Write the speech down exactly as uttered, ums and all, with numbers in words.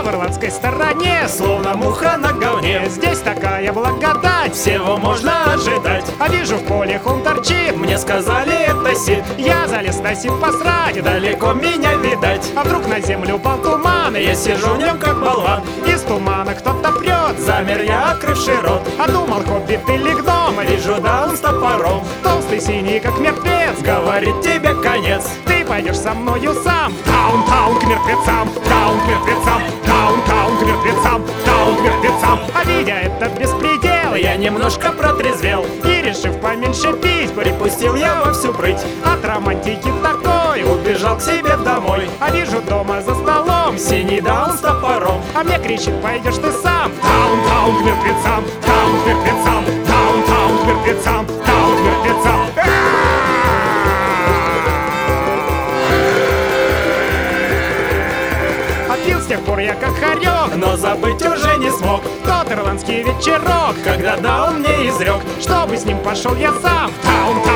в ирландской стороне, словно муха на говне. здесь такая благодать, Всего можно ожидать. а вижу в поле он торчит. Мне сказали, это Сид. Я залез на сид посрать, Далеко меня видать. а вдруг на землю упал туман, и Я сижу в нем как болван. из тумана кто-то прет. Замер я, открывший рот. А думал, хоббит или гном, Вижу даун с топором. толстый синий, как мертвец. Говорит тебе конец. Ты пойдешь со мною сам. Таун, таун к мертвецам, таун к мертвецам, таун, таун к мертвецам, таун к мертвецам. А видя это беспредел, Я немножко протрезвел. и решив поменьше пить, Припустил я во всю прыть. от романтики такой, Убежал к себе домой. а вижу дома за столом Синий даун с топором. а мне кричит, пойдешь ты сам. Таун, таун к мертвецам, таун к мертвецам, таун, таун к мертвецам, таун к мертвецам. А пил с тех пор я как хорек, Но забыть уже не смог, тот ирландский вечерок, когда даун мне изрек. чтобы с ним пошел я сам. Таун, таун